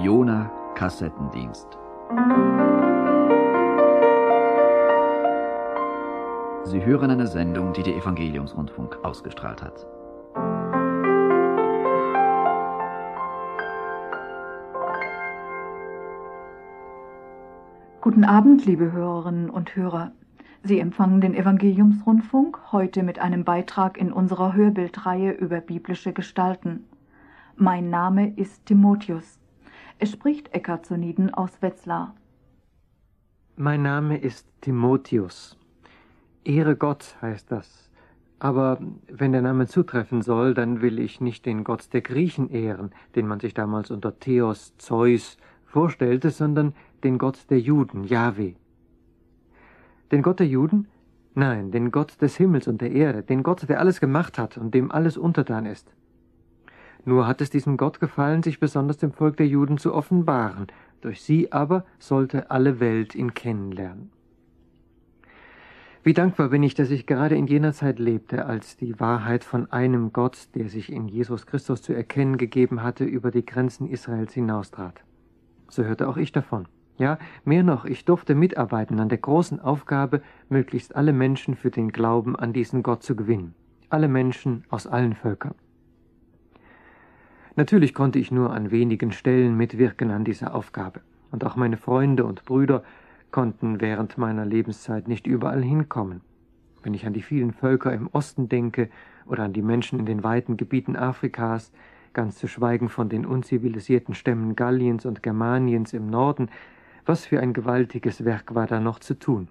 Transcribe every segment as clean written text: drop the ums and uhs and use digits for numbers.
Jona Kassettendienst. Sie hören eine Sendung, die der Evangeliumsrundfunk ausgestrahlt hat. Guten Abend, liebe Hörerinnen und Hörer. Sie empfangen den Evangeliumsrundfunk heute mit einem Beitrag in unserer Hörbildreihe über biblische Gestalten. Mein Name ist Timotheus. Es spricht Eckhard Soniden aus Wetzlar. Mein Name ist Timotheus. Ehre Gott heißt das. Aber wenn der Name zutreffen soll, dann will ich nicht den Gott der Griechen ehren, den man sich damals unter Theos, Zeus vorstellte, sondern den Gott der Juden, Jahwe. Den Gott der Juden? Nein, den Gott des Himmels und der Erde, den Gott, der alles gemacht hat und dem alles untertan ist. Nur hat es diesem Gott gefallen, sich besonders dem Volk der Juden zu offenbaren. Durch sie aber sollte alle Welt ihn kennenlernen. Wie dankbar bin ich, dass ich gerade in jener Zeit lebte, als die Wahrheit von einem Gott, der sich in Jesus Christus zu erkennen gegeben hatte, über die Grenzen Israels hinaustrat. So hörte auch ich davon. Ja, mehr noch, ich durfte mitarbeiten an der großen Aufgabe, möglichst alle Menschen für den Glauben an diesen Gott zu gewinnen. Alle Menschen aus allen Völkern. Natürlich konnte ich nur an wenigen Stellen mitwirken an dieser Aufgabe. Und auch meine Freunde und Brüder konnten während meiner Lebenszeit nicht überall hinkommen. Wenn ich an die vielen Völker im Osten denke oder an die Menschen in den weiten Gebieten Afrikas, ganz zu schweigen von den unzivilisierten Stämmen Galliens und Germaniens im Norden, was für ein gewaltiges Werk war da noch zu tun.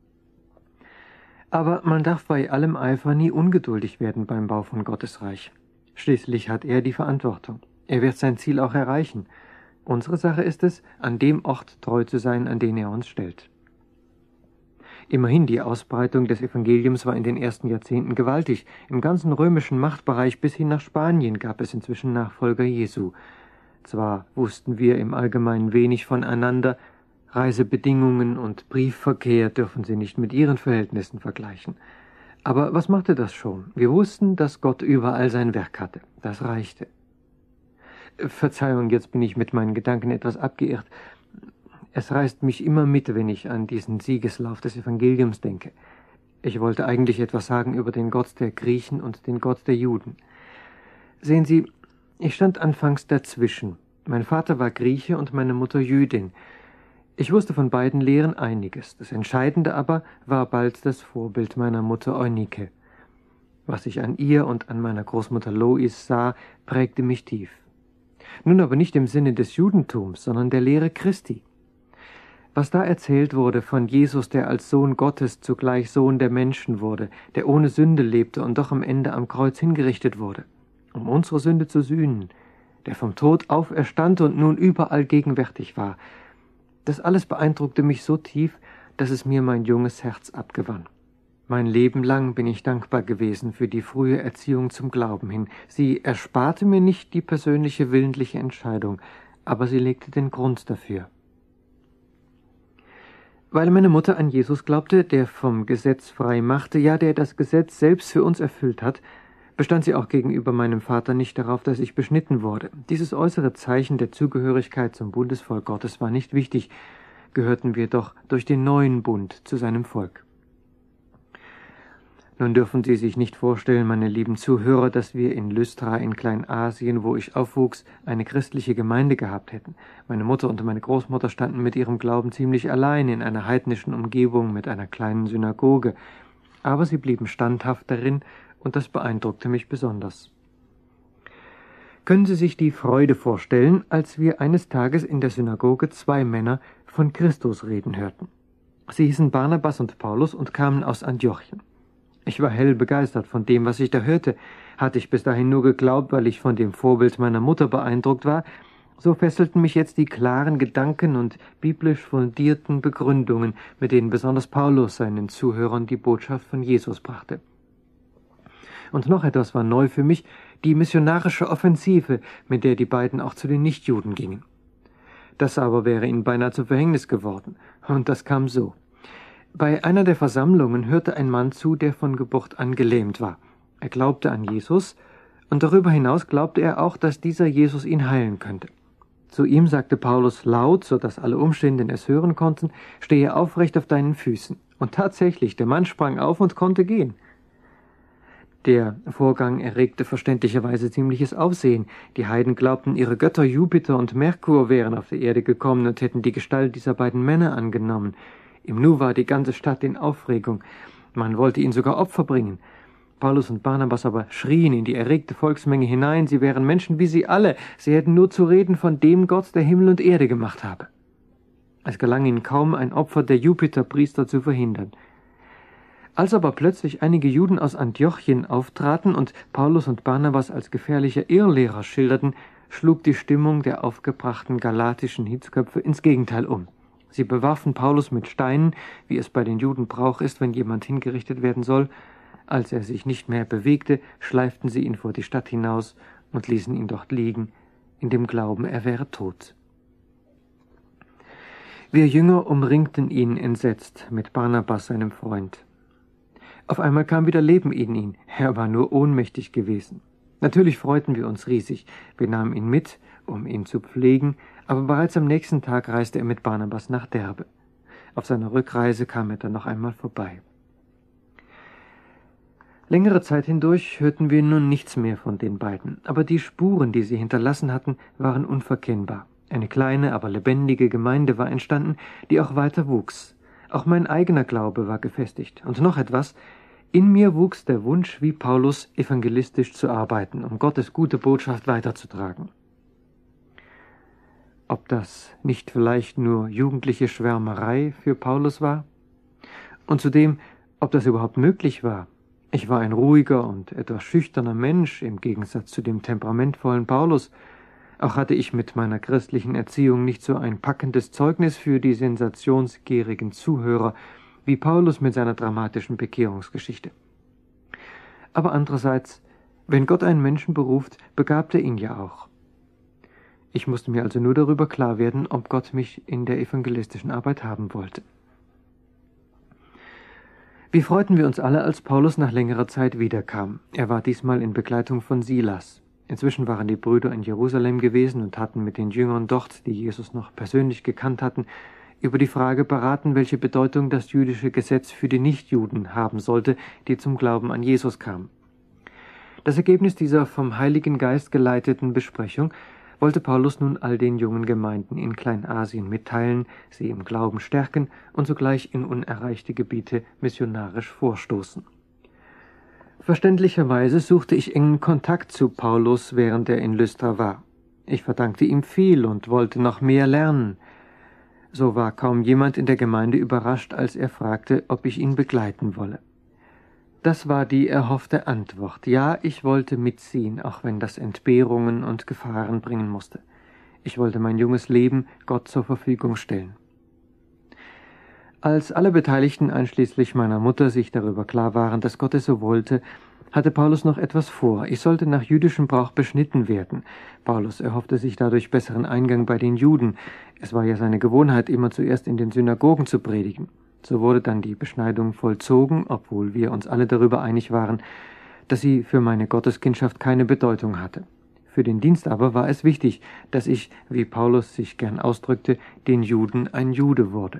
Aber man darf bei allem Eifer nie ungeduldig werden beim Bau von Gottes Reich. Schließlich hat er die Verantwortung. Er wird sein Ziel auch erreichen. Unsere Sache ist es, an dem Ort treu zu sein, an den er uns stellt. Immerhin, die Ausbreitung des Evangeliums war in den ersten Jahrzehnten gewaltig. Im ganzen römischen Machtbereich bis hin nach Spanien gab es inzwischen Nachfolger Jesu. Zwar wussten wir im Allgemeinen wenig voneinander, Reisebedingungen und Briefverkehr dürfen sie nicht mit ihren Verhältnissen vergleichen. Aber was machte das schon? Wir wussten, dass Gott überall sein Werk hatte. Das reichte. Verzeihung, jetzt bin ich mit meinen Gedanken etwas abgeirrt. Es reißt mich immer mit, wenn ich an diesen Siegeslauf des Evangeliums denke. Ich wollte eigentlich etwas sagen über den Gott der Griechen und den Gott der Juden. Sehen Sie, ich stand anfangs dazwischen. Mein Vater war Grieche und meine Mutter Jüdin. Ich wusste von beiden Lehren einiges. Das Entscheidende aber war bald das Vorbild meiner Mutter Eunike. Was ich an ihr und an meiner Großmutter Lois sah, prägte mich tief. Nun aber nicht im Sinne des Judentums, sondern der Lehre Christi. Was da erzählt wurde von Jesus, der als Sohn Gottes zugleich Sohn der Menschen wurde, der ohne Sünde lebte und doch am Ende am Kreuz hingerichtet wurde, um unsere Sünde zu sühnen, der vom Tod auferstand und nun überall gegenwärtig war, das alles beeindruckte mich so tief, dass es mir mein junges Herz abgewann. Mein Leben lang bin ich dankbar gewesen für die frühe Erziehung zum Glauben hin. Sie ersparte mir nicht die persönliche willentliche Entscheidung, aber sie legte den Grund dafür. Weil meine Mutter an Jesus glaubte, der vom Gesetz frei machte, ja, der das Gesetz selbst für uns erfüllt hat, bestand sie auch gegenüber meinem Vater nicht darauf, dass ich beschnitten wurde. Dieses äußere Zeichen der Zugehörigkeit zum Bundesvolk Gottes war nicht wichtig, gehörten wir doch durch den neuen Bund zu seinem Volk. Nun dürfen Sie sich nicht vorstellen, meine lieben Zuhörer, dass wir in Lystra in Kleinasien, wo ich aufwuchs, eine christliche Gemeinde gehabt hätten. Meine Mutter und meine Großmutter standen mit ihrem Glauben ziemlich allein in einer heidnischen Umgebung mit einer kleinen Synagoge, aber sie blieben standhaft darin, und das beeindruckte mich besonders. Können Sie sich die Freude vorstellen, als wir eines Tages in der Synagoge 2 Männer von Christus reden hörten. Sie hießen Barnabas und Paulus und kamen aus Antiochien. Ich war hell begeistert von dem, was ich da hörte. Hatte ich bis dahin nur geglaubt, weil ich von dem Vorbild meiner Mutter beeindruckt war, so fesselten mich jetzt die klaren Gedanken und biblisch fundierten Begründungen, mit denen besonders Paulus seinen Zuhörern die Botschaft von Jesus brachte. Und noch etwas war neu für mich, die missionarische Offensive, mit der die beiden auch zu den Nichtjuden gingen. Das aber wäre ihnen beinahe zum Verhängnis geworden, und das kam so. Bei einer der Versammlungen hörte ein Mann zu, der von Geburt an gelähmt war. Er glaubte an Jesus, und darüber hinaus glaubte er auch, dass dieser Jesus ihn heilen könnte. Zu ihm sagte Paulus laut, so dass alle Umstehenden es hören konnten: Stehe aufrecht auf deinen Füßen. Und tatsächlich, der Mann sprang auf und konnte gehen. Der Vorgang erregte verständlicherweise ziemliches Aufsehen. Die Heiden glaubten, ihre Götter Jupiter und Merkur wären auf die Erde gekommen und hätten die Gestalt dieser beiden Männer angenommen. Im Nu war die ganze Stadt in Aufregung. Man wollte ihnen sogar Opfer bringen. Paulus und Barnabas aber schrien in die erregte Volksmenge hinein, sie wären Menschen wie sie alle, sie hätten nur zu reden von dem Gott, der Himmel und Erde gemacht habe. Es gelang ihnen kaum, ein Opfer der Jupiterpriester zu verhindern. Als aber plötzlich einige Juden aus Antiochien auftraten und Paulus und Barnabas als gefährliche Irrlehrer schilderten, schlug die Stimmung der aufgebrachten galatischen Hitzköpfe ins Gegenteil um. Sie bewarfen Paulus mit Steinen, wie es bei den Juden Brauch ist, wenn jemand hingerichtet werden soll. Als er sich nicht mehr bewegte, schleiften sie ihn vor die Stadt hinaus und ließen ihn dort liegen, in dem Glauben, er wäre tot. Wir Jünger umringten ihn entsetzt mit Barnabas, seinem Freund. Auf einmal kam wieder Leben in ihn, er war nur ohnmächtig gewesen. Natürlich freuten wir uns riesig, wir nahmen ihn mit, um ihn zu pflegen, aber bereits am nächsten Tag reiste er mit Barnabas nach Derbe. Auf seiner Rückreise kam er dann noch einmal vorbei. Längere Zeit hindurch hörten wir nun nichts mehr von den beiden, aber die Spuren, die sie hinterlassen hatten, waren unverkennbar. Eine kleine, aber lebendige Gemeinde war entstanden, die auch weiter wuchs. Auch mein eigener Glaube war gefestigt. Und noch etwas: In mir wuchs der Wunsch, wie Paulus, evangelistisch zu arbeiten, um Gottes gute Botschaft weiterzutragen. Ob das nicht vielleicht nur jugendliche Schwärmerei für Paulus war? Und zudem, ob das überhaupt möglich war? Ich war ein ruhiger und etwas schüchterner Mensch im Gegensatz zu dem temperamentvollen Paulus. Auch hatte ich mit meiner christlichen Erziehung nicht so ein packendes Zeugnis für die sensationsgierigen Zuhörer wie Paulus mit seiner dramatischen Bekehrungsgeschichte. Aber andererseits, wenn Gott einen Menschen beruft, begabt er ihn ja auch. Ich musste mir also nur darüber klar werden, ob Gott mich in der evangelistischen Arbeit haben wollte. Wie freuten wir uns alle, als Paulus nach längerer Zeit wiederkam. Er war diesmal in Begleitung von Silas. Inzwischen waren die Brüder in Jerusalem gewesen und hatten mit den Jüngern dort, die Jesus noch persönlich gekannt hatten, über die Frage beraten, welche Bedeutung das jüdische Gesetz für die Nichtjuden haben sollte, die zum Glauben an Jesus kamen. Das Ergebnis dieser vom Heiligen Geist geleiteten Besprechung wollte Paulus nun all den jungen Gemeinden in Kleinasien mitteilen, sie im Glauben stärken und sogleich in unerreichte Gebiete missionarisch vorstoßen. Verständlicherweise suchte ich engen Kontakt zu Paulus, während er in Lystra war. Ich verdankte ihm viel und wollte noch mehr lernen. So war kaum jemand in der Gemeinde überrascht, als er fragte, ob ich ihn begleiten wolle. Das war die erhoffte Antwort. Ja, ich wollte mitziehen, auch wenn das Entbehrungen und Gefahren bringen musste. Ich wollte mein junges Leben Gott zur Verfügung stellen. Als alle Beteiligten, einschließlich meiner Mutter, sich darüber klar waren, dass Gott es so wollte, hatte Paulus noch etwas vor. Ich sollte nach jüdischem Brauch beschnitten werden. Paulus erhoffte sich dadurch besseren Eingang bei den Juden. Es war ja seine Gewohnheit, immer zuerst in den Synagogen zu predigen. So wurde dann die Beschneidung vollzogen, obwohl wir uns alle darüber einig waren, dass sie für meine Gotteskindschaft keine Bedeutung hatte. Für den Dienst aber war es wichtig, dass ich, wie Paulus sich gern ausdrückte, den Juden ein Jude wurde.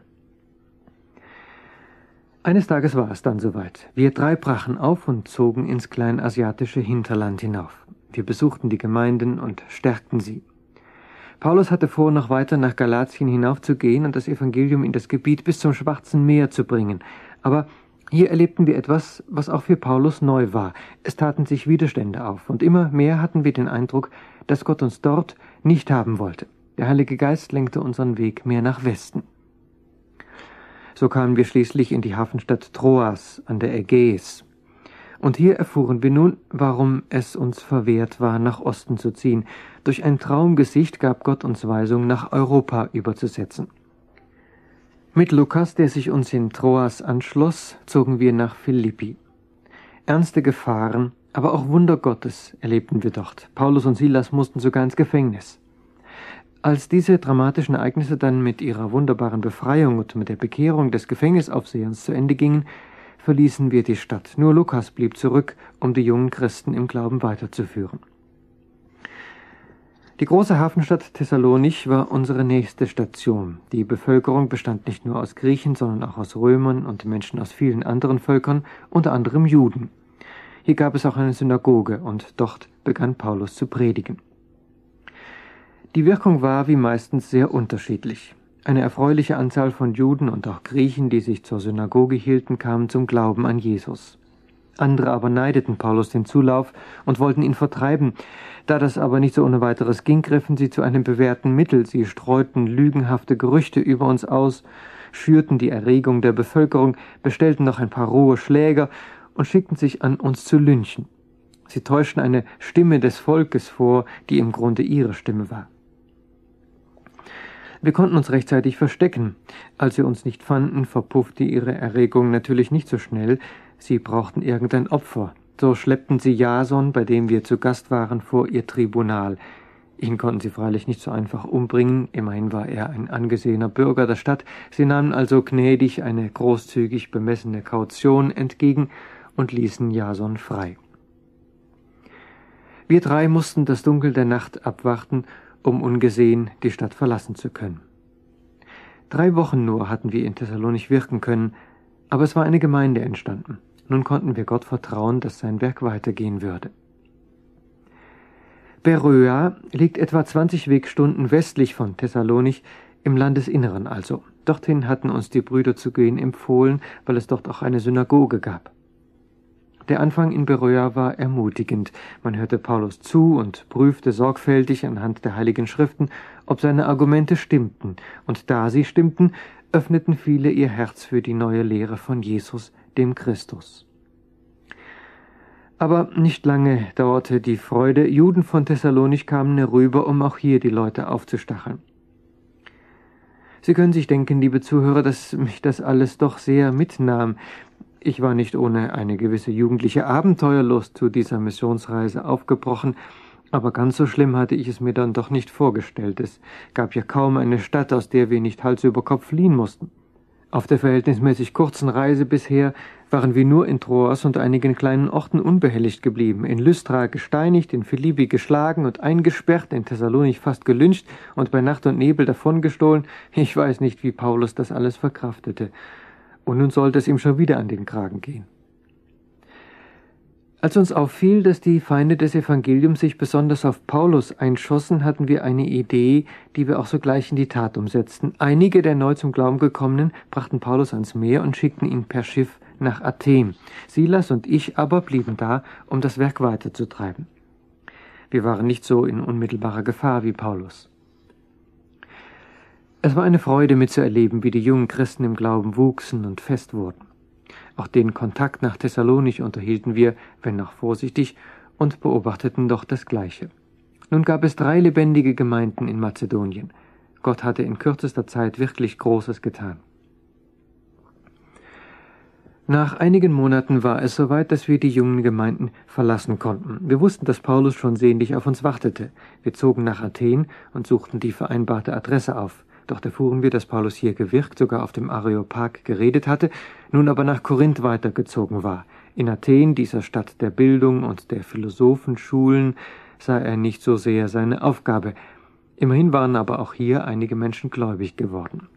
Eines Tages war es dann soweit. Wir drei brachen auf und zogen ins kleinasiatische Hinterland hinauf. Wir besuchten die Gemeinden und stärkten sie. Paulus hatte vor, noch weiter nach Galatien hinaufzugehen und das Evangelium in das Gebiet bis zum Schwarzen Meer zu bringen. Aber hier erlebten wir etwas, was auch für Paulus neu war. Es taten sich Widerstände auf und immer mehr hatten wir den Eindruck, dass Gott uns dort nicht haben wollte. Der Heilige Geist lenkte unseren Weg mehr nach Westen. So kamen wir schließlich in die Hafenstadt Troas an der Ägäis. Und hier erfuhren wir nun, warum es uns verwehrt war, nach Osten zu ziehen. Durch ein Traumgesicht gab Gott uns Weisung, nach Europa überzusetzen. Mit Lukas, der sich uns in Troas anschloss, zogen wir nach Philippi. Ernste Gefahren, aber auch Wunder Gottes erlebten wir dort. Paulus und Silas mussten sogar ins Gefängnis. Als diese dramatischen Ereignisse dann mit ihrer wunderbaren Befreiung und mit der Bekehrung des Gefängnisaufsehers zu Ende gingen, verließen wir die Stadt. Nur Lukas blieb zurück, um die jungen Christen im Glauben weiterzuführen. Die große Hafenstadt Thessalonich war unsere nächste Station. Die Bevölkerung bestand nicht nur aus Griechen, sondern auch aus Römern und Menschen aus vielen anderen Völkern, unter anderem Juden. Hier gab es auch eine Synagoge und dort begann Paulus zu predigen. Die Wirkung war wie meistens sehr unterschiedlich. Eine erfreuliche Anzahl von Juden und auch Griechen, die sich zur Synagoge hielten, kamen zum Glauben an Jesus. Andere aber neideten Paulus den Zulauf und wollten ihn vertreiben. Da das aber nicht so ohne weiteres ging, griffen sie zu einem bewährten Mittel. Sie streuten lügenhafte Gerüchte über uns aus, schürten die Erregung der Bevölkerung, bestellten noch ein paar rohe Schläger und schickten sich an, uns zu lynchen. Sie täuschten eine Stimme des Volkes vor, die im Grunde ihre Stimme war. Wir konnten uns rechtzeitig verstecken. Als sie uns nicht fanden, verpuffte ihre Erregung natürlich nicht so schnell. Sie brauchten irgendein Opfer. So schleppten sie Jason, bei dem wir zu Gast waren, vor ihr Tribunal. Ihn konnten sie freilich nicht so einfach umbringen, immerhin war er ein angesehener Bürger der Stadt. Sie nahmen also gnädig eine großzügig bemessene Kaution entgegen und ließen Jason frei. Wir drei mussten das Dunkel der Nacht abwarten, um ungesehen die Stadt verlassen zu können. 3 Wochen nur hatten wir in Thessalonich wirken können, aber es war eine Gemeinde entstanden. Nun konnten wir Gott vertrauen, dass sein Werk weitergehen würde. Beröa liegt etwa 20 Wegstunden westlich von Thessalonich, im Landesinneren also. Dorthin hatten uns die Brüder zu gehen empfohlen, weil es dort auch eine Synagoge gab. Der Anfang in Beröa war ermutigend. Man hörte Paulus zu und prüfte sorgfältig anhand der Heiligen Schriften, ob seine Argumente stimmten. Und da sie stimmten, öffneten viele ihr Herz für die neue Lehre von Jesus, dem Christus. Aber nicht lange dauerte die Freude. Juden von Thessalonich kamen herüber, um auch hier die Leute aufzustacheln. Sie können sich denken, liebe Zuhörer, dass mich das alles doch sehr mitnahm. Ich war nicht ohne eine gewisse jugendliche Abenteuerlust zu dieser Missionsreise aufgebrochen, aber ganz so schlimm hatte ich es mir dann doch nicht vorgestellt. Es gab ja kaum eine Stadt, aus der wir nicht Hals über Kopf fliehen mussten. Auf der verhältnismäßig kurzen Reise bisher waren wir nur in Troas und einigen kleinen Orten unbehelligt geblieben, in Lystra gesteinigt, in Philippi geschlagen und eingesperrt, in Thessalonich fast gelyncht und bei Nacht und Nebel davongestohlen. Ich weiß nicht, wie Paulus das alles verkraftete. Und nun sollte es ihm schon wieder an den Kragen gehen. Als uns auffiel, dass die Feinde des Evangeliums sich besonders auf Paulus einschossen, hatten wir eine Idee, die wir auch sogleich in die Tat umsetzten. Einige der neu zum Glauben gekommenen brachten Paulus ans Meer und schickten ihn per Schiff nach Athen. Silas und ich aber blieben da, um das Werk weiterzutreiben. Wir waren nicht so in unmittelbarer Gefahr wie Paulus. Es war eine Freude mitzuerleben, wie die jungen Christen im Glauben wuchsen und fest wurden. Auch den Kontakt nach Thessalonich unterhielten wir, wenn auch vorsichtig, und beobachteten doch das Gleiche. Nun gab es 3 lebendige Gemeinden in Mazedonien. Gott hatte in kürzester Zeit wirklich Großes getan. Nach einigen Monaten war es soweit, dass wir die jungen Gemeinden verlassen konnten. Wir wussten, dass Paulus schon sehnlich auf uns wartete. Wir zogen nach Athen und suchten die vereinbarte Adresse auf. Doch erfuhren wir, dass Paulus hier gewirkt, sogar auf dem Areopag geredet hatte, nun aber nach Korinth weitergezogen war. In Athen, dieser Stadt der Bildung und der Philosophenschulen, sah er nicht so sehr seine Aufgabe. Immerhin waren aber auch hier einige Menschen gläubig geworden.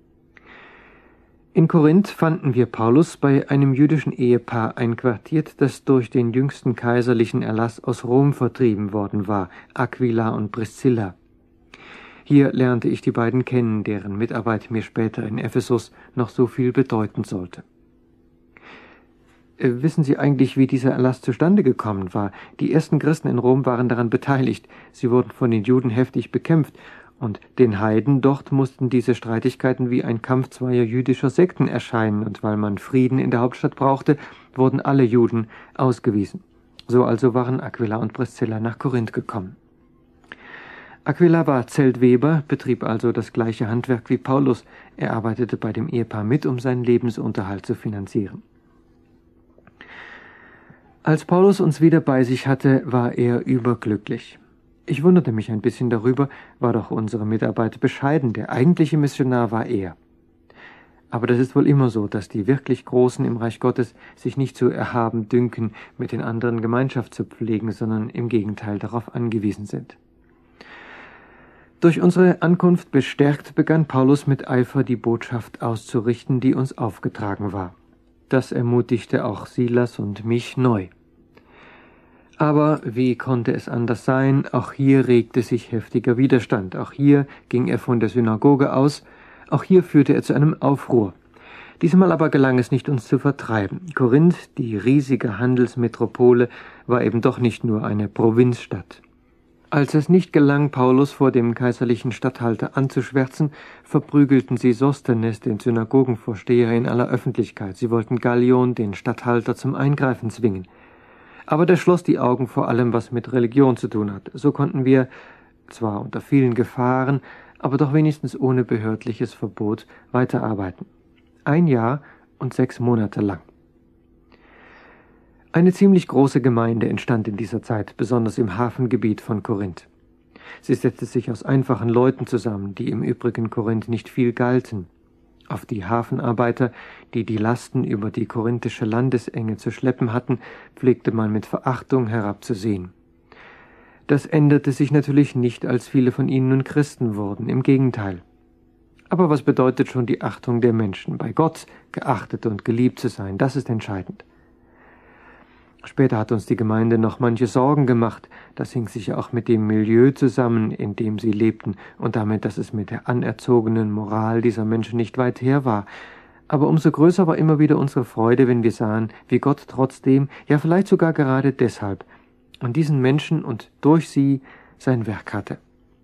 In Korinth fanden wir Paulus bei einem jüdischen Ehepaar einquartiert, das durch den jüngsten kaiserlichen Erlass aus Rom vertrieben worden war, Aquila und Priscilla. Hier lernte ich die beiden kennen, deren Mitarbeit mir später in Ephesus noch so viel bedeuten sollte. Wissen Sie eigentlich, wie dieser Erlass zustande gekommen war? Die ersten Christen in Rom waren daran beteiligt. Sie wurden von den Juden heftig bekämpft, und den Heiden dort mussten diese Streitigkeiten wie ein Kampf zweier jüdischer Sekten erscheinen, und weil man Frieden in der Hauptstadt brauchte, wurden alle Juden ausgewiesen. So also waren Aquila und Priscilla nach Korinth gekommen. Aquila war Zeltweber, betrieb also das gleiche Handwerk wie Paulus. Er arbeitete bei dem Ehepaar mit, um seinen Lebensunterhalt zu finanzieren. Als Paulus uns wieder bei sich hatte, war er überglücklich. Ich wunderte mich ein bisschen darüber, war doch unsere Mitarbeit bescheiden, der eigentliche Missionar war er. Aber das ist wohl immer so, dass die wirklich Großen im Reich Gottes sich nicht so erhaben dünken, mit den anderen Gemeinschaft zu pflegen, sondern im Gegenteil darauf angewiesen sind. Durch unsere Ankunft bestärkt begann Paulus mit Eifer die Botschaft auszurichten, die uns aufgetragen war. Das ermutigte auch Silas und mich neu. Aber wie konnte es anders sein? Auch hier regte sich heftiger Widerstand. Auch hier ging er von der Synagoge aus. Auch hier führte er zu einem Aufruhr. Diesmal aber gelang es nicht, uns zu vertreiben. Korinth, die riesige Handelsmetropole, war eben doch nicht nur eine Provinzstadt. Als es nicht gelang, Paulus vor dem kaiserlichen Statthalter anzuschwärzen, verprügelten sie Sosthenes, den Synagogenvorsteher, in aller Öffentlichkeit. Sie wollten Gallion, den Statthalter, zum Eingreifen zwingen. Aber der schloss die Augen vor allem, was mit Religion zu tun hat. So konnten wir, zwar unter vielen Gefahren, aber doch wenigstens ohne behördliches Verbot, weiterarbeiten. 1 Jahr und 6 Monate lang. Eine ziemlich große Gemeinde entstand in dieser Zeit, besonders im Hafengebiet von Korinth. Sie setzte sich aus einfachen Leuten zusammen, die im übrigen Korinth nicht viel galten. Auf die Hafenarbeiter, die die Lasten über die korinthische Landesenge zu schleppen hatten, pflegte man mit Verachtung herabzusehen. Das änderte sich natürlich nicht, als viele von ihnen nun Christen wurden, im Gegenteil. Aber was bedeutet schon die Achtung der Menschen? Bei Gott geachtet und geliebt zu sein, das ist entscheidend. Später hat uns die Gemeinde noch manche Sorgen gemacht. Das hing sicher auch mit dem Milieu zusammen, in dem sie lebten, und damit, dass es mit der anerzogenen Moral dieser Menschen nicht weit her war. Aber umso größer war immer wieder unsere Freude, wenn wir sahen, wie Gott trotzdem, ja vielleicht sogar gerade deshalb, an diesen Menschen und durch sie sein Werk hatte.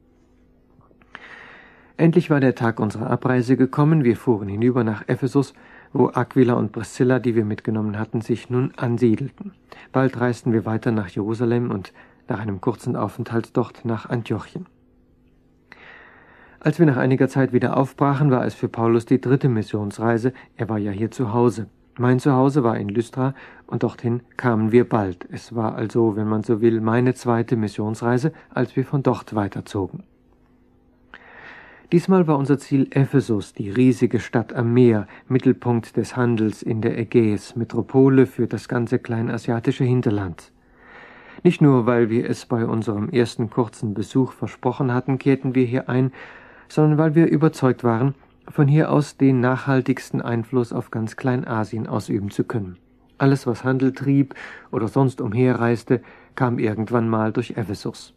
Endlich war der Tag unserer Abreise gekommen. Wir fuhren hinüber nach Ephesus, wo Aquila und Priscilla, die wir mitgenommen hatten, sich nun ansiedelten. Bald reisten wir weiter nach Jerusalem und nach einem kurzen Aufenthalt dort nach Antiochien. Als wir nach einiger Zeit wieder aufbrachen, war es für Paulus die 3. Missionsreise. Er war ja hier zu Hause. Mein Zuhause war in Lystra und dorthin kamen wir bald. Es war also, wenn man so will, meine 2. Missionsreise, als wir von dort weiterzogen. Diesmal war unser Ziel Ephesus, die riesige Stadt am Meer, Mittelpunkt des Handels in der Ägäis, Metropole für das ganze kleinasiatische Hinterland. Nicht nur, weil wir es bei unserem ersten kurzen Besuch versprochen hatten, kehrten wir hier ein, sondern weil wir überzeugt waren, von hier aus den nachhaltigsten Einfluss auf ganz Kleinasien ausüben zu können. Alles, was Handel trieb oder sonst umherreiste, kam irgendwann mal durch Ephesus.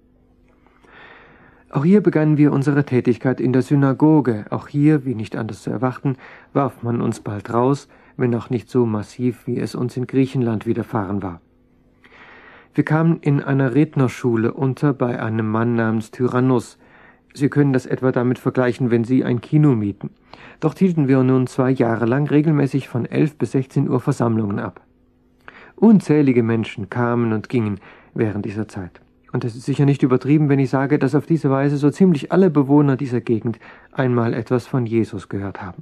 Auch hier begannen wir unsere Tätigkeit in der Synagoge. Auch hier, wie nicht anders zu erwarten, warf man uns bald raus, wenn auch nicht so massiv, wie es uns in Griechenland widerfahren war. Wir kamen in einer Rednerschule unter bei einem Mann namens Tyrannus. Sie können das etwa damit vergleichen, wenn Sie ein Kino mieten. Dort hielten wir nun 2 Jahre lang regelmäßig von 11 bis 16 Uhr Versammlungen ab. Unzählige Menschen kamen und gingen während dieser Zeit. Und es ist sicher nicht übertrieben, wenn ich sage, dass auf diese Weise so ziemlich alle Bewohner dieser Gegend einmal etwas von Jesus gehört haben.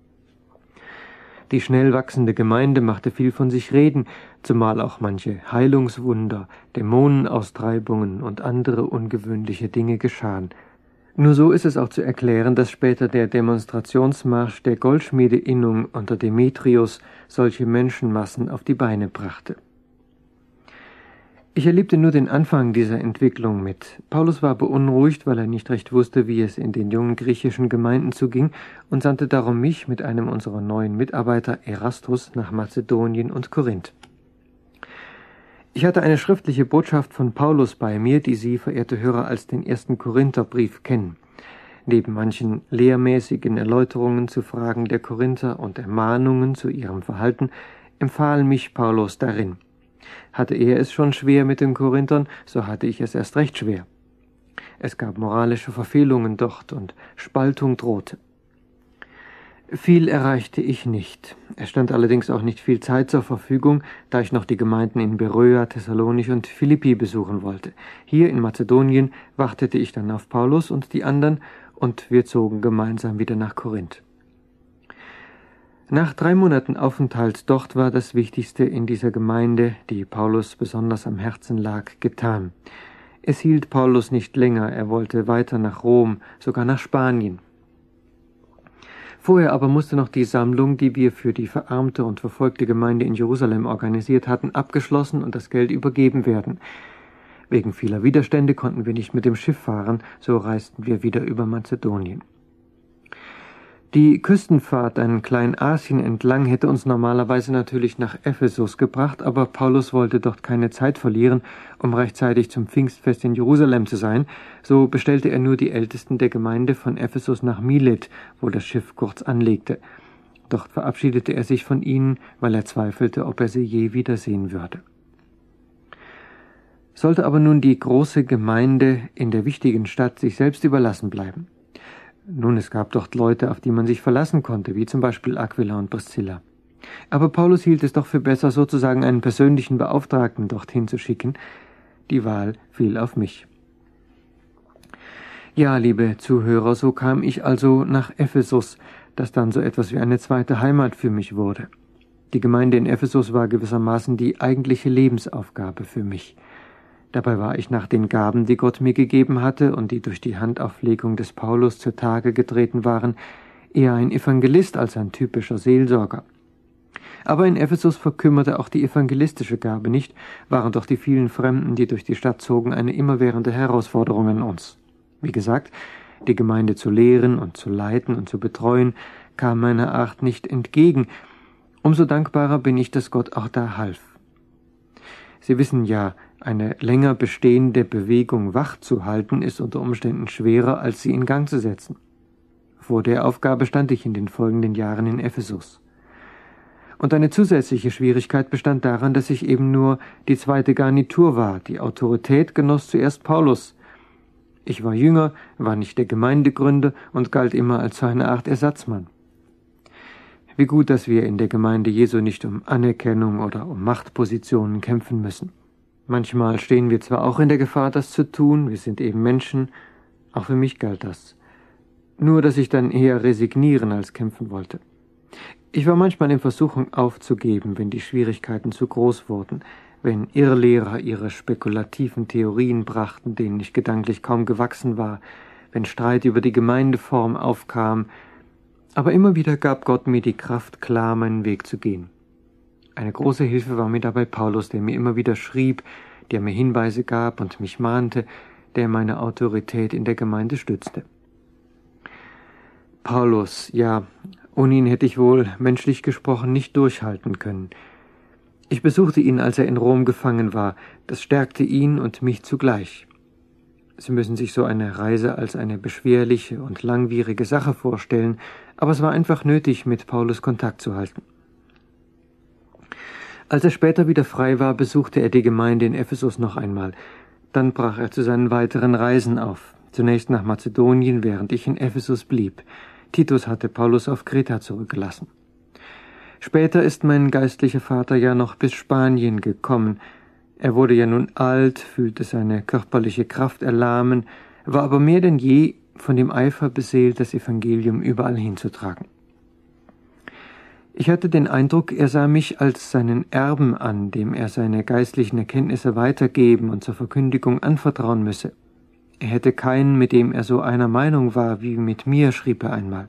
Die schnell wachsende Gemeinde machte viel von sich reden, zumal auch manche Heilungswunder, Dämonenaustreibungen und andere ungewöhnliche Dinge geschahen. Nur so ist es auch zu erklären, dass später der Demonstrationsmarsch der Goldschmiedeinnung unter Demetrius solche Menschenmassen auf die Beine brachte. Ich erlebte nur den Anfang dieser Entwicklung mit. Paulus war beunruhigt, weil er nicht recht wusste, wie es in den jungen griechischen Gemeinden zuging, und sandte darum mich mit einem unserer neuen Mitarbeiter, Erastus, nach Mazedonien und Korinth. Ich hatte eine schriftliche Botschaft von Paulus bei mir, die Sie, verehrte Hörer, als den 1. Korintherbrief kennen. Neben manchen lehrmäßigen Erläuterungen zu Fragen der Korinther und Ermahnungen zu ihrem Verhalten, empfahl mich Paulus darin. Hatte er es schon schwer mit den Korinthern, so hatte ich es erst recht schwer. Es gab moralische Verfehlungen dort und Spaltung drohte. Viel erreichte ich nicht. Es stand allerdings auch nicht viel Zeit zur Verfügung, da ich noch die Gemeinden in Beröa, Thessalonich und Philippi besuchen wollte. Hier in Mazedonien wartete ich dann auf Paulus und die anderen, und wir zogen gemeinsam wieder nach Korinth. Nach 3 Monaten Aufenthalt dort war das Wichtigste in dieser Gemeinde, die Paulus besonders am Herzen lag, getan. Es hielt Paulus nicht länger, er wollte weiter nach Rom, sogar nach Spanien. Vorher aber musste noch die Sammlung, die wir für die verarmte und verfolgte Gemeinde in Jerusalem organisiert hatten, abgeschlossen und das Geld übergeben werden. Wegen vieler Widerstände konnten wir nicht mit dem Schiff fahren, so reisten wir wieder über Mazedonien. Die Küstenfahrt an Kleinasien entlang hätte uns normalerweise natürlich nach Ephesus gebracht, aber Paulus wollte dort keine Zeit verlieren, um rechtzeitig zum Pfingstfest in Jerusalem zu sein. So bestellte er nur die Ältesten der Gemeinde von Ephesus nach Milet, wo das Schiff kurz anlegte. Dort verabschiedete er sich von ihnen, weil er zweifelte, ob er sie je wiedersehen würde. Sollte aber nun die große Gemeinde in der wichtigen Stadt sich selbst überlassen bleiben? Nun, es gab dort Leute, auf die man sich verlassen konnte, wie zum Beispiel Aquila und Priscilla. Aber Paulus hielt es doch für besser, sozusagen einen persönlichen Beauftragten dorthin zu schicken. Die Wahl fiel auf mich. Ja, liebe Zuhörer, so kam ich also nach Ephesus, das dann so etwas wie eine zweite Heimat für mich wurde. Die Gemeinde in Ephesus war gewissermaßen die eigentliche Lebensaufgabe für mich. Dabei war ich nach den Gaben, die Gott mir gegeben hatte und die durch die Handauflegung des Paulus zutage getreten waren, eher ein Evangelist als ein typischer Seelsorger. Aber in Ephesus verkümmerte auch die evangelistische Gabe nicht, waren doch die vielen Fremden, die durch die Stadt zogen, eine immerwährende Herausforderung an uns. Wie gesagt, die Gemeinde zu lehren und zu leiten und zu betreuen, kam meiner Art nicht entgegen. Umso dankbarer bin ich, dass Gott auch da half. Sie wissen ja, eine länger bestehende Bewegung wach zu halten, ist unter Umständen schwerer, als sie in Gang zu setzen. Vor der Aufgabe stand ich in den folgenden Jahren in Ephesus. Und eine zusätzliche Schwierigkeit bestand daran, dass ich eben nur die zweite Garnitur war. Die Autorität genoss zuerst Paulus. Ich war jünger, war nicht der Gemeindegründer und galt immer als so eine Art Ersatzmann. Wie gut, dass wir in der Gemeinde Jesu nicht um Anerkennung oder um Machtpositionen kämpfen müssen. Manchmal stehen wir zwar auch in der Gefahr, das zu tun, wir sind eben Menschen, auch für mich galt das. Nur, dass ich dann eher resignieren als kämpfen wollte. Ich war manchmal in Versuchung aufzugeben, wenn die Schwierigkeiten zu groß wurden, wenn Irrlehrer ihre spekulativen Theorien brachten, denen ich gedanklich kaum gewachsen war, wenn Streit über die Gemeindeform aufkam, aber immer wieder gab Gott mir die Kraft, klar meinen Weg zu gehen. Eine große Hilfe war mir dabei Paulus, der mir immer wieder schrieb, der mir Hinweise gab und mich mahnte, der meine Autorität in der Gemeinde stützte. Paulus, ja, ohne ihn hätte ich wohl, menschlich gesprochen, nicht durchhalten können. Ich besuchte ihn, als er in Rom gefangen war. Das stärkte ihn und mich zugleich. Sie müssen sich so eine Reise als eine beschwerliche und langwierige Sache vorstellen, aber es war einfach nötig, mit Paulus Kontakt zu halten. Als er später wieder frei war, besuchte er die Gemeinde in Ephesus noch einmal. Dann brach er zu seinen weiteren Reisen auf. Zunächst nach Mazedonien, während ich in Ephesus blieb. Titus hatte Paulus auf Kreta zurückgelassen. Später ist mein geistlicher Vater ja noch bis Spanien gekommen. Er wurde ja nun alt, fühlte seine körperliche Kraft erlahmen, war aber mehr denn je von dem Eifer beseelt, das Evangelium überall hinzutragen. Ich hatte den Eindruck, er sah mich als seinen Erben an, dem er seine geistlichen Erkenntnisse weitergeben und zur Verkündigung anvertrauen müsse. Er hätte keinen, mit dem er so einer Meinung war wie mit mir, schrieb er einmal.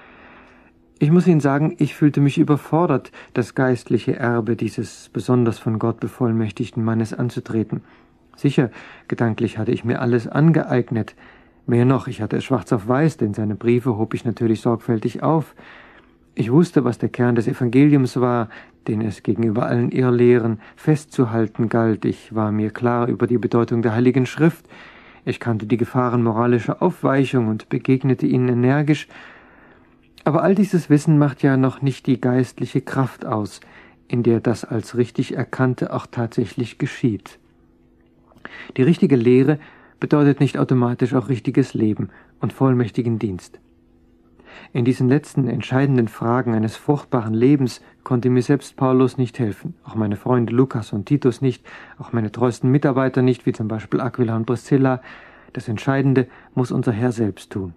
Ich muss Ihnen sagen, ich fühlte mich überfordert, das geistliche Erbe dieses besonders von Gott bevollmächtigten Mannes anzutreten. Sicher, gedanklich hatte ich mir alles angeeignet. Mehr noch, ich hatte es schwarz auf weiß, denn seine Briefe hob ich natürlich sorgfältig auf. Ich wusste, was der Kern des Evangeliums war, den es gegenüber allen Irrlehren festzuhalten galt. Ich war mir klar über die Bedeutung der Heiligen Schrift. Ich kannte die Gefahren moralischer Aufweichung und begegnete ihnen energisch. Aber all dieses Wissen macht ja noch nicht die geistliche Kraft aus, in der das als richtig Erkannte auch tatsächlich geschieht. Die richtige Lehre bedeutet nicht automatisch auch richtiges Leben und vollmächtigen Dienst. In diesen letzten entscheidenden Fragen eines fruchtbaren Lebens konnte mir selbst Paulus nicht helfen, auch meine Freunde Lukas und Titus nicht, auch meine treuesten Mitarbeiter nicht, wie zum Beispiel Aquila und Priscilla. Das Entscheidende muss unser Herr selbst tun.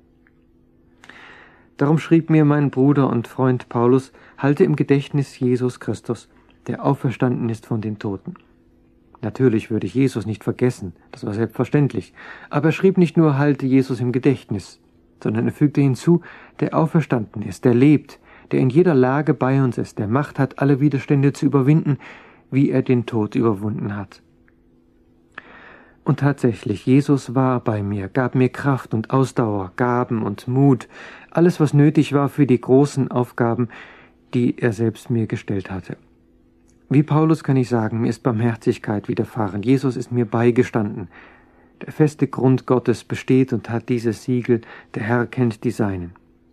Darum schrieb mir mein Bruder und Freund Paulus, halte im Gedächtnis Jesus Christus, der auferstanden ist von den Toten. Natürlich würde ich Jesus nicht vergessen, das war selbstverständlich, aber er schrieb nicht nur, halte Jesus im Gedächtnis, sondern er fügte hinzu, der auferstanden ist, der lebt, der in jeder Lage bei uns ist, der Macht hat, alle Widerstände zu überwinden, wie er den Tod überwunden hat. Und tatsächlich, Jesus war bei mir, gab mir Kraft und Ausdauer, Gaben und Mut, alles, was nötig war für die großen Aufgaben, die er selbst mir gestellt hatte. Wie Paulus kann ich sagen, mir ist Barmherzigkeit widerfahren. Jesus ist mir beigestanden. Der feste Grund Gottes besteht und hat dieses Siegel, der Herr kennt die Seinen.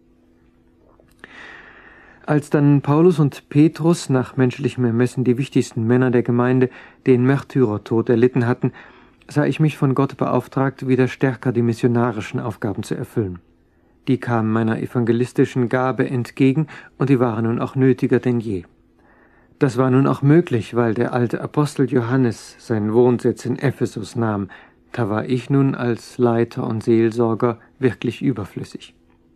Als dann Paulus und Petrus, nach menschlichem Ermessen die wichtigsten Männer der Gemeinde, den Märtyrertod erlitten hatten, sah ich mich von Gott beauftragt, wieder stärker die missionarischen Aufgaben zu erfüllen. Die kamen meiner evangelistischen Gabe entgegen und die waren nun auch nötiger denn je. Das war nun auch möglich, weil der alte Apostel Johannes seinen Wohnsitz in Ephesus nahm. Da war ich nun als Leiter und Seelsorger wirklich überflüssig.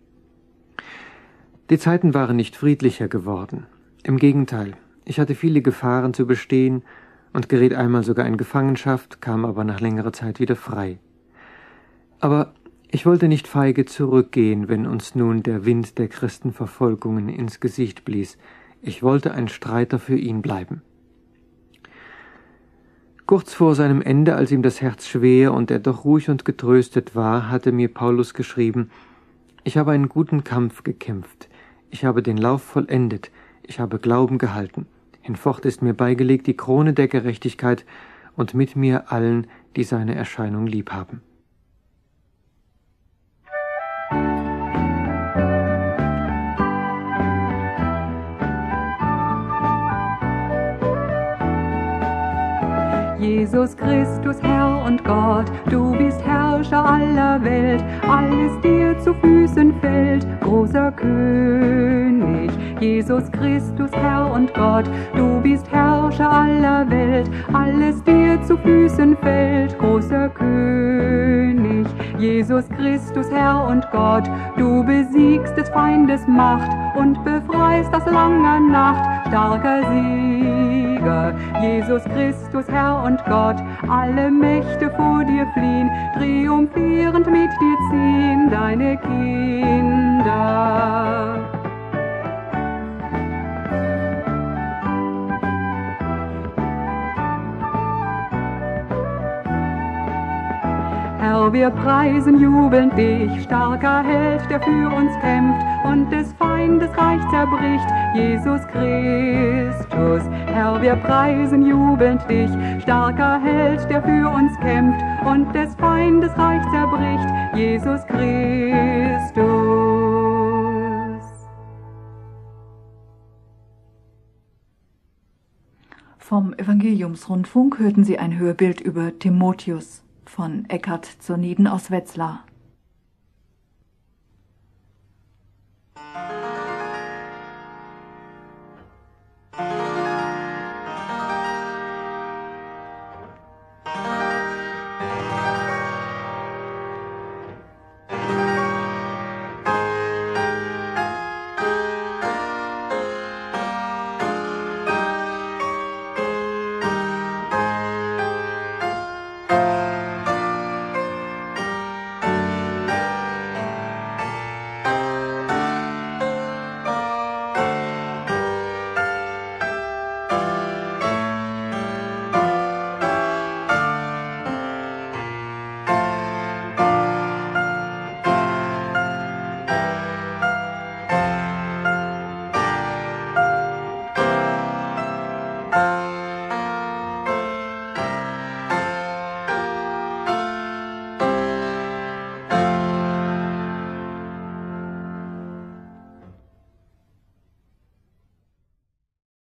Die Zeiten waren nicht friedlicher geworden. Im Gegenteil, ich hatte viele Gefahren zu bestehen und geriet einmal sogar in Gefangenschaft, kam aber nach längerer Zeit wieder frei. Aber ich wollte nicht feige zurückgehen, wenn uns nun der Wind der Christenverfolgungen ins Gesicht blies. Ich wollte ein Streiter für ihn bleiben. Kurz vor seinem Ende, als ihm das Herz schwer und er doch ruhig und getröstet war, hatte mir Paulus geschrieben: Ich habe einen guten Kampf gekämpft, ich habe den Lauf vollendet, ich habe Glauben gehalten. Hinfort ist mir beigelegt die Krone der Gerechtigkeit und mit mir allen, die seine Erscheinung lieb haben. Jesus Christus, Herr und Gott, du bist Herrscher aller Welt, alles dir zu Füßen fällt, großer König. Jesus Christus, Herr und Gott, du bist Herrscher aller Welt, alles dir zu Füßen fällt, großer König. Jesus Christus, Herr und Gott, du besiegst des Feindes Macht und befreist aus langer Nacht, starker Sieger. Jesus Christus, Herr und Gott, alle Mächte vor dir fliehen, triumphierend mit dir ziehen deine Kinder. Herr, wir preisen jubelnd dich, starker Held, der für uns kämpft und des Feindes Reich zerbricht, Jesus Christus. Herr, wir preisen jubelnd dich, starker Held, der für uns kämpft und des Feindes Reich zerbricht, Jesus Christus. Vom Evangeliumsrundfunk hörten Sie ein Hörbild über Timotheus von Eckhard Zornieden aus Wetzlar.